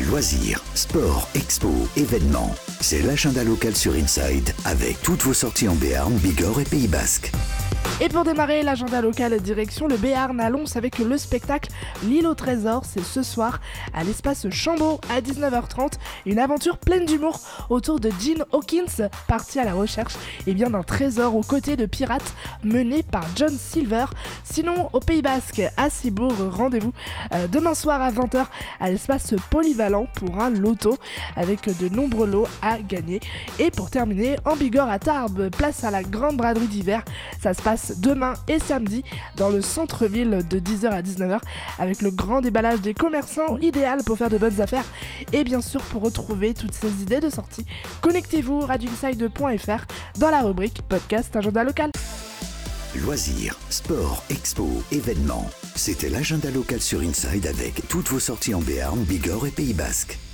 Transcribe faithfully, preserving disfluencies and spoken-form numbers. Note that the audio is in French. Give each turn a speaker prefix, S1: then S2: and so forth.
S1: Loisirs, sport, expo, événements. C'est l'agenda local sur Inside avec toutes vos sorties en Béarn, Bigorre et Pays Basque.
S2: Et pour démarrer l'agenda local direction le Béarn à Lons avec le spectacle L'île au trésor, c'est ce soir à l'espace Chambaud à dix-neuf heures trente. Une aventure pleine d'humour autour de Gene Hawkins, parti à la recherche et bien, d'un trésor aux côtés de pirates menés par John Silver. Sinon, au Pays Basque, à Cibourg, rendez-vous euh, demain soir à vingt heures à l'espace polyvalent pour un loto avec de nombreux lots à gagner. Et pour terminer, en Bigorre à Tarbes, place à la grande braderie d'hiver. Ça se passe demain et samedi dans le centre-ville de dix heures à dix-neuf heures avec le grand déballage des commerçants, idéal pour faire de bonnes affaires. Et bien sûr, pour retrouver toutes ces idées de sortie, connectez-vous radio inside point f r dans la rubrique podcast agenda local.
S1: Loisirs, sport, expo, événements. C'était l'agenda local sur Inside avec toutes vos sorties en Béarn, Bigorre et Pays Basque.